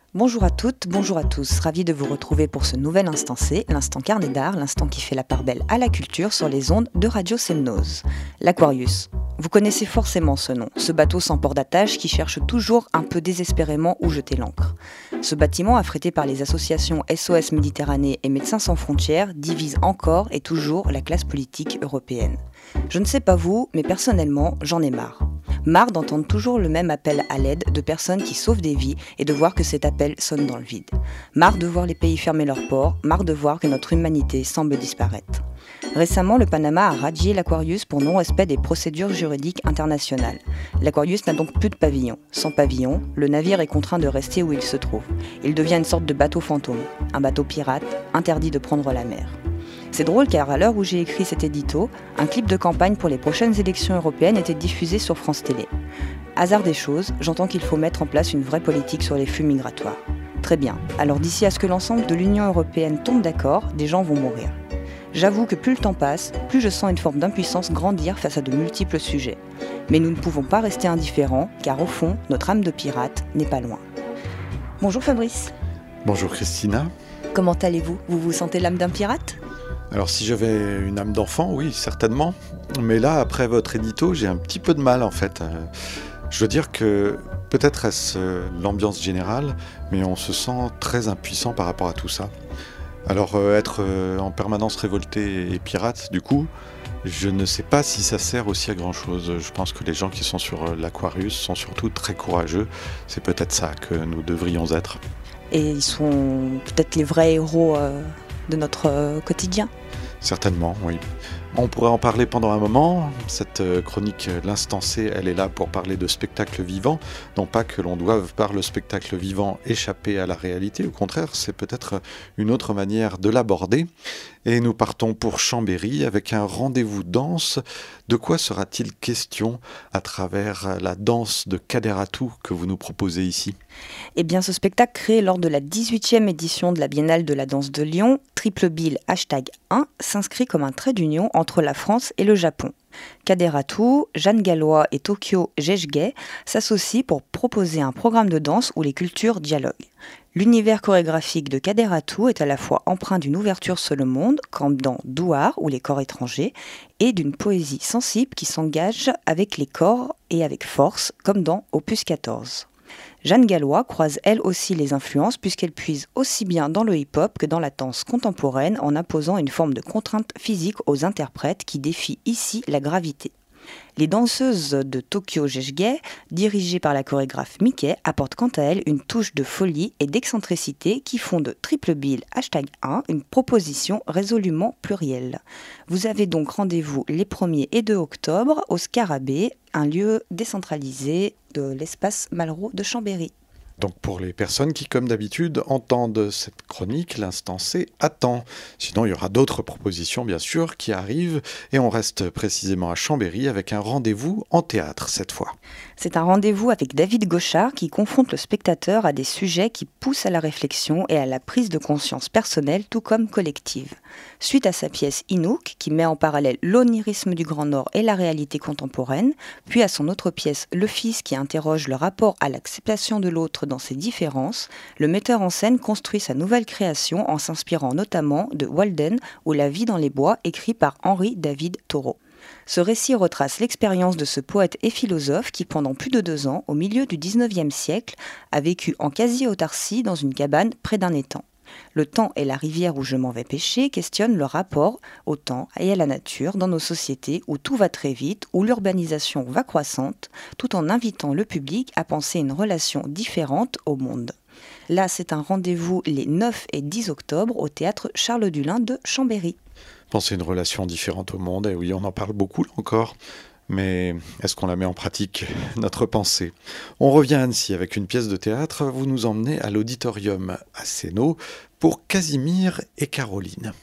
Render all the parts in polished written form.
Bonjour à toutes, bonjour à tous, ravi de vous retrouver pour ce nouvel instant C, l'instant carnet d'art, l'instant qui fait la part belle à la culture sur les ondes de Radio Semnose. L'Aquarius. Vous connaissez forcément ce nom, ce bateau sans port d'attache qui cherche toujours un peu désespérément où jeter l'ancre. Ce bâtiment, affrété par les associations SOS Méditerranée et Médecins sans frontières, divise encore et toujours la classe politique européenne. Je ne sais pas vous, mais personnellement, j'en ai marre. Marre d'entendre toujours le même appel à l'aide de personnes qui sauvent des vies et de voir que cet appel sonne dans le vide. Marre de voir les pays fermer leurs ports, marre de voir que notre humanité semble disparaître. Récemment, le Panama a radié l'Aquarius pour non-respect des procédures juridiques internationales. L'Aquarius n'a donc plus de pavillon. Sans pavillon, le navire est contraint de rester où il se trouve. Il devient une sorte de bateau fantôme, un bateau pirate, interdit de prendre la mer. C'est drôle car à l'heure où j'ai écrit cet édito, un clip de campagne pour les prochaines élections européennes était diffusé sur France Télé. Hasard des choses, j'entends qu'il faut mettre en place une vraie politique sur les flux migratoires. Très bien, alors d'ici à ce que l'ensemble de l'Union européenne tombe d'accord, des gens vont mourir. J'avoue que plus le temps passe, plus je sens une forme d'impuissance grandir face à de multiples sujets. Mais nous ne pouvons pas rester indifférents, car au fond, notre âme de pirate n'est pas loin. Bonjour Fabrice. Bonjour Christina. Comment allez-vous ? Vous vous sentez l'âme d'un pirate ? Alors si j'avais une âme d'enfant, oui, certainement. Mais là, après votre édito, j'ai un petit peu de mal en fait. Je veux dire que peut-être est-ce l'ambiance générale, mais on se sent très impuissant par rapport à tout ça. Alors être en permanence révolté et pirate, du coup, je ne sais pas si ça sert aussi à grand-chose. Je pense que les gens qui sont sur l'Aquarius sont surtout très courageux. C'est peut-être ça que nous devrions être. Et ils sont peut-être les vrais héros de notre quotidien. Certainement, oui. On pourrait en parler pendant un moment. Cette chronique, l'Instant C, elle est là pour parler de spectacle vivant. Non pas que l'on doive, par le spectacle vivant, échapper à la réalité. Au contraire, c'est peut-être une autre manière de l'aborder. Et nous partons pour Chambéry avec un rendez-vous danse. De quoi sera-t-il question à travers la danse de Kaderatou que vous nous proposez ici ? Eh bien, ce spectacle créé lors de la 18e édition de la Biennale de la danse de Lyon, Triple Bill #1, s'inscrit comme un trait d'union entre la France et le Japon. Kaderatou, Jeanne Gallois et Tokyo Jeshge s'associent pour proposer un programme de danse où les cultures dialoguent. L'univers chorégraphique de Kaderatou est à la fois empreint d'une ouverture sur le monde, comme dans Douar ou les corps étrangers, et d'une poésie sensible qui s'engage avec les corps et avec force, comme dans Opus 14. Jeanne Gallois croise elle aussi les influences puisqu'elle puise aussi bien dans le hip-hop que dans la danse contemporaine en imposant une forme de contrainte physique aux interprètes qui défie ici la gravité. Les danseuses de Tokyo Jeshge, dirigées par la chorégraphe Mickey, apportent quant à elles une touche de folie et d'excentricité qui font de Triple Bill #1 une proposition résolument plurielle. Vous avez donc rendez-vous les 1er et 2 octobre au Scarabée, un lieu décentralisé de l'espace Malraux de Chambéry. Donc pour les personnes qui, comme d'habitude, entendent cette chronique, l'instant C attend. Sinon, il y aura d'autres propositions, bien sûr, qui arrivent. Et on reste précisément à Chambéry avec un rendez-vous en théâtre, cette fois. C'est un rendez-vous avec David Gauchard qui confronte le spectateur à des sujets qui poussent à la réflexion et à la prise de conscience personnelle tout comme collective. Suite à sa pièce Inouk, qui met en parallèle l'onirisme du Grand Nord et la réalité contemporaine, puis à son autre pièce Le Fils qui interroge le rapport à l'acceptation de l'autre dans ses différences, le metteur en scène construit sa nouvelle création en s'inspirant notamment de Walden ou La vie dans les bois, écrit par Henri David Thoreau. Ce récit retrace l'expérience de ce poète et philosophe qui, pendant plus de 2 ans, au milieu du XIXe siècle, a vécu en quasi-autarcie dans une cabane près d'un étang. Le temps et la rivière où je m'en vais pêcher questionnent le rapport au temps et à la nature dans nos sociétés où tout va très vite, où l'urbanisation va croissante, tout en invitant le public à penser une relation différente au monde. Là, c'est un rendez-vous les 9 et 10 octobre au théâtre Charles Dulin de Chambéry. Penser une relation différente au monde, et oui, on en parle beaucoup là encore. Mais est-ce qu'on la met en pratique, notre pensée ? On revient à Annecy avec une pièce de théâtre. Vous nous emmenez à l'auditorium à Sénaux pour Casimir et Caroline.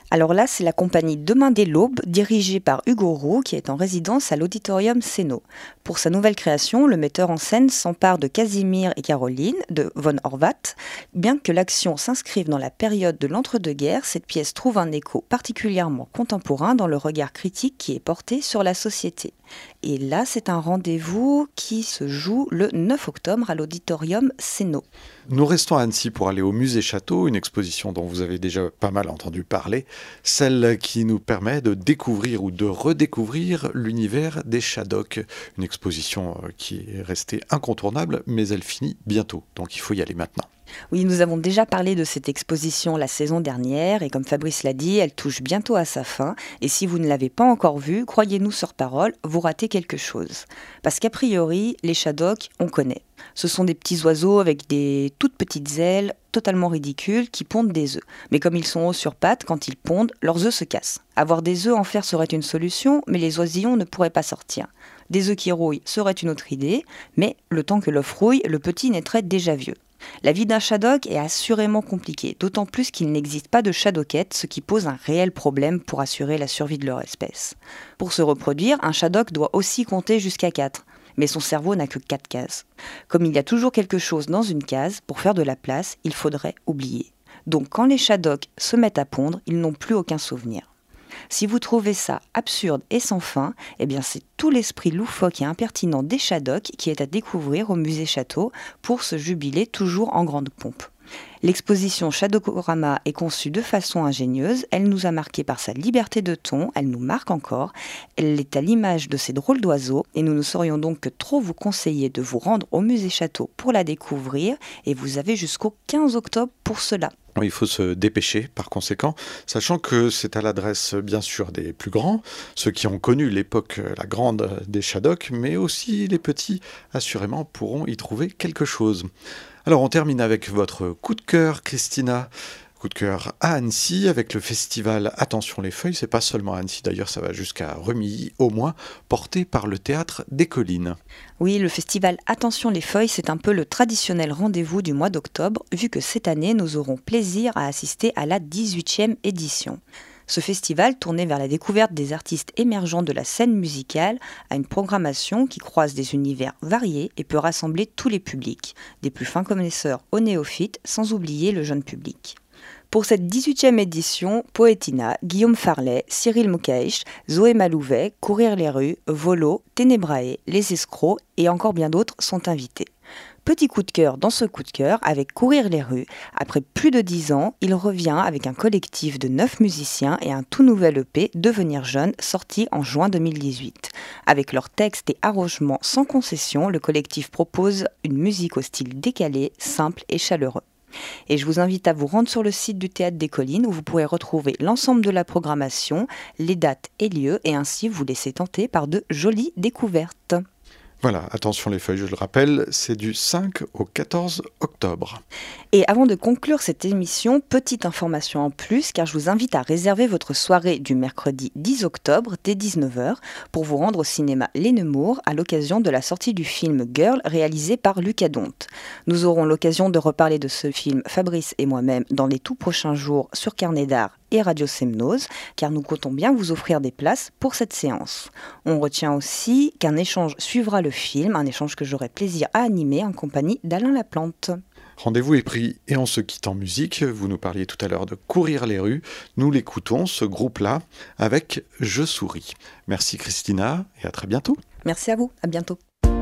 Alors là, c'est la compagnie Demain dès l'aube, dirigée par Hugo Roux, qui est en résidence à l'Auditorium Céno. Pour sa nouvelle création, le metteur en scène s'empare de Casimir et Caroline, de von Horvath. Bien que l'action s'inscrive dans la période de l'entre-deux-guerres, cette pièce trouve un écho particulièrement contemporain dans le regard critique qui est porté sur la société. Et là, c'est un rendez-vous qui se joue le 9 octobre à l'Auditorium Céno. Nous restons à Annecy pour aller au musée Château, une exposition dont vous avez déjà pas mal entendu parler, celle qui nous permet de découvrir ou de redécouvrir l'univers des Shadocks. Une exposition qui est restée incontournable, mais elle finit bientôt, donc il faut y aller maintenant. Oui, nous avons déjà parlé de cette exposition la saison dernière et comme Fabrice l'a dit, elle touche bientôt à sa fin. Et si vous ne l'avez pas encore vue, croyez-nous sur parole, vous ratez quelque chose. Parce qu'a priori, les Shadocks, on connaît. Ce sont des petits oiseaux avec des toutes petites ailes totalement ridicules qui pondent des œufs. Mais comme ils sont hauts sur pattes, quand ils pondent, leurs œufs se cassent. Avoir des œufs en fer serait une solution, mais les oisillons ne pourraient pas sortir. Des œufs qui rouillent serait une autre idée, mais le temps que l'œuf rouille, le petit naîtrait déjà vieux. La vie d'un Shadok est assurément compliquée, d'autant plus qu'il n'existe pas de Shadokette, ce qui pose un réel problème pour assurer la survie de leur espèce. Pour se reproduire, un Shadok doit aussi compter jusqu'à 4, mais son cerveau n'a que 4 cases. Comme il y a toujours quelque chose dans une case, pour faire de la place, il faudrait oublier. Donc quand les Shadoks se mettent à pondre, ils n'ont plus aucun souvenir. Si vous trouvez ça absurde et sans fin, eh bien c'est tout l'esprit loufoque et impertinent des Shadocks qui est à découvrir au musée Château pour ce jubilé toujours en grande pompe. L'exposition Shadockorama est conçue de façon ingénieuse, elle nous a marqué par sa liberté de ton, elle nous marque encore, elle est à l'image de ces drôles d'oiseaux et nous ne saurions donc que trop vous conseiller de vous rendre au musée Château pour la découvrir et vous avez jusqu'au 15 octobre pour cela. Il faut se dépêcher par conséquent, sachant que c'est à l'adresse bien sûr des plus grands, ceux qui ont connu l'époque la grande des Shadocks, mais aussi les petits assurément pourront y trouver quelque chose. Alors on termine avec votre coup de cœur, Christina. Coup de cœur à Annecy avec le festival Attention les feuilles, c'est pas seulement à Annecy d'ailleurs, ça va jusqu'à Remilly au moins, porté par le Théâtre des Collines. Oui, le festival Attention les feuilles, c'est un peu le traditionnel rendez-vous du mois d'octobre, vu que cette année nous aurons plaisir à assister à la 18e édition. Ce festival, tourné vers la découverte des artistes émergents de la scène musicale, a une programmation qui croise des univers variés et peut rassembler tous les publics, des plus fins connaisseurs aux néophytes, sans oublier le jeune public. Pour cette 18e édition, Poetina, Guillaume Farlet, Cyril Moukaïch, Zoé Malouvet, Courir les rues, Volo, Ténébrae, Les Escrocs et encore bien d'autres sont invités. Petit coup de cœur dans ce coup de cœur avec Courir les rues. Après plus de 10 ans, il revient avec un collectif de 9 musiciens et un tout nouvel EP, Devenir jeune, sorti en juin 2018. Avec leurs textes et arrangements sans concession, le collectif propose une musique au style décalé, simple et chaleureux. Et je vous invite à vous rendre sur le site du Théâtre des Collines où vous pourrez retrouver l'ensemble de la programmation, les dates et lieux et ainsi vous laisser tenter par de jolies découvertes. Voilà, attention les feuilles, je le rappelle, c'est du 5 au 14 octobre. Et avant de conclure cette émission, petite information en plus, car je vous invite à réserver votre soirée du mercredi 10 octobre dès 19h pour vous rendre au cinéma Les Nemours à l'occasion de la sortie du film Girl réalisé par Lucas Donte. Nous aurons l'occasion de reparler de ce film, Fabrice et moi-même, dans les tout prochains jours sur Carnet d'Art et Radio Semnose, car nous comptons bien vous offrir des places pour cette séance. On retient aussi qu'un échange suivra le film, un échange que j'aurai plaisir à animer en compagnie d'Alain Laplante. Rendez-vous est pris et on se quitte en musique. Vous nous parliez tout à l'heure de Courir les rues. Nous l'écoutons, ce groupe-là, avec Je souris. Merci Christina et à très bientôt. Merci à vous, à bientôt.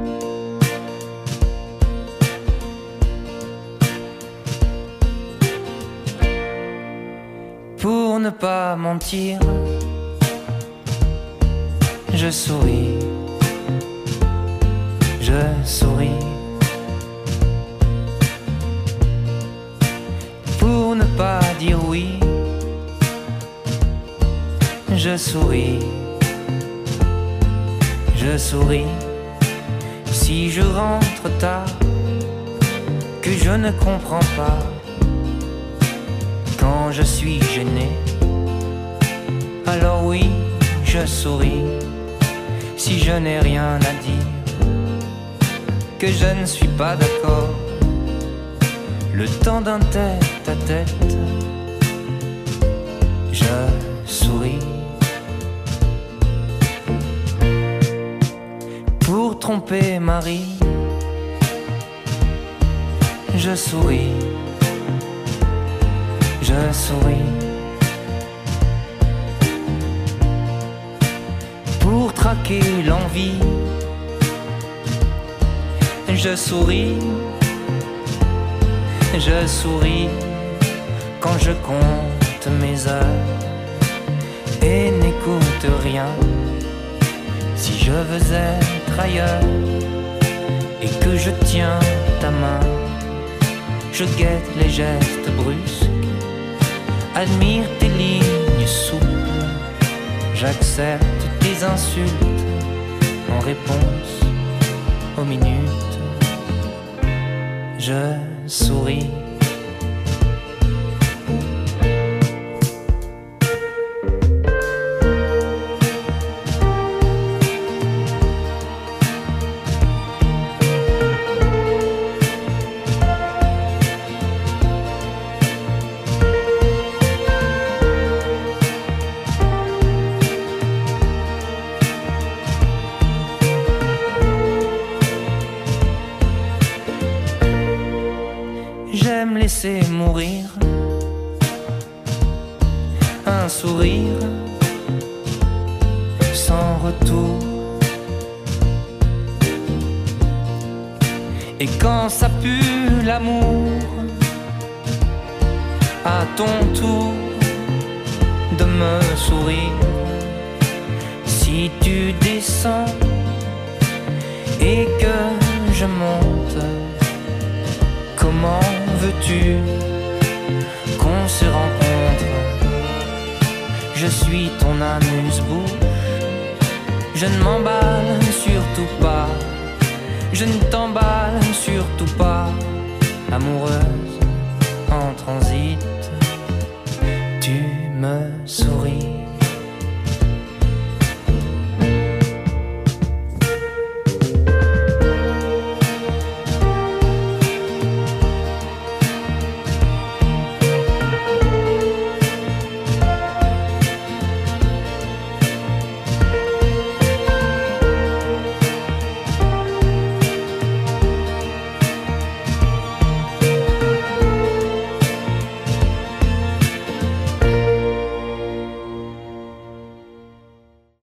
Pour ne pas mentir, je souris, je souris. Pour ne pas dire oui, je souris, je souris. Si je rentre tard, que je ne comprends pas, quand je suis gêné, alors oui, je souris. Si je n'ai rien à dire, que je ne suis pas d'accord, le temps d'un tête-à-tête, je souris. Pour tromper Marie, je souris, je souris. Pour traquer l'envie, je souris, je souris. Quand je compte mes heures et n'écoute rien, si je veux être ailleurs et que je tiens ta main, je guette les gestes brusques, admire tes lignes souples, j'accepte tes insultes en réponse aux minutes, je souris. J'aime laisser mourir un sourire sans retour. Et quand ça pue l'amour, à ton tour de me sourire. Si tu descends et que je monte, comment veux-tu qu'on se rencontre? Je suis ton amuse-bouche, je ne m'emballe surtout pas, je ne t'emballe surtout pas, amoureuse en transit, tu me souris.